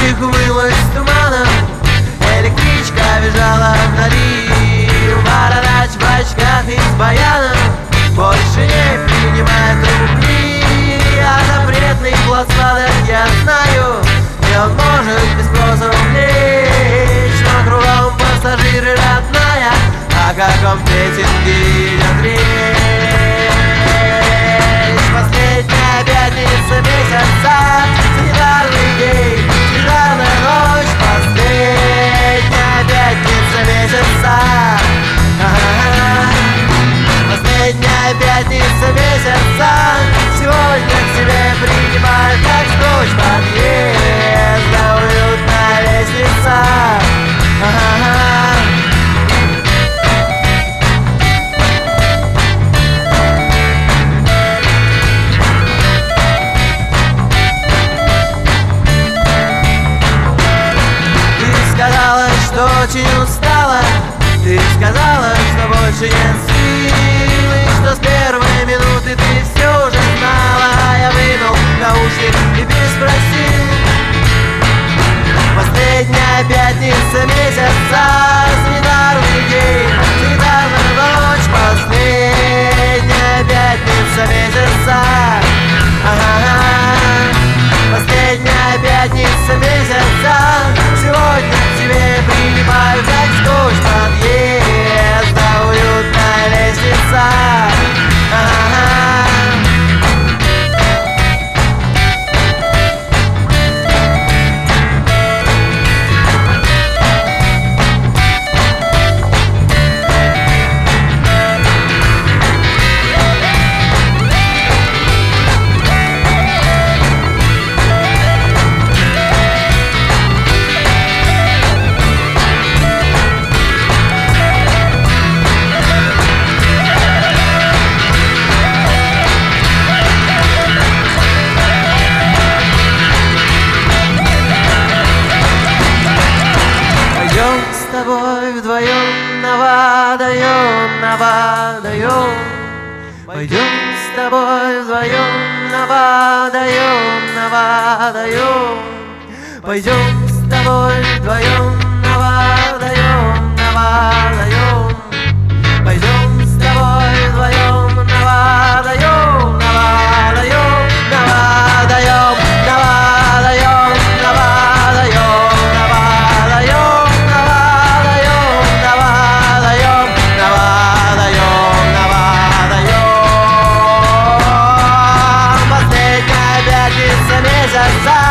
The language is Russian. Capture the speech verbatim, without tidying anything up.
них умылась туманом, электричка бежала вдали. Бородач в очках и с баяном больше не принимает рубли. А запретный плод сладок я знаю, и он может без спроса увлечь. Но кругом пассажиры родная, о каком петинге идет речь. Последняя пятница месяца, санитарный день, санитарная ночь. Последняя пятница месяца, последняя пятница месяца. Сегодня к тебе принимают как скотч подъезда, уютная лестница. Что очень устала, ты сказала, что больше нет сил, и что с первой минуты ты все уже знала. Я вынул наушник и переспросил. Последняя пятница месяца, санитарный день, санитарная ночь. Последняя пятница месяца, ага-га. Последняя пятница месяца. Сегодня к тебе принимаю как скотч подъезда, уютная лестница. Ага. С тобой вдвоем на водоем, на водоем. Пойдем с тобой вдвоем на водоем, на водоем. Пойдем с тобой вдвоем на водоем, на водоем. Пойдем с тобой вдвоем на водоем, на водоем, на водоем, на водоем, на водоем. Месяца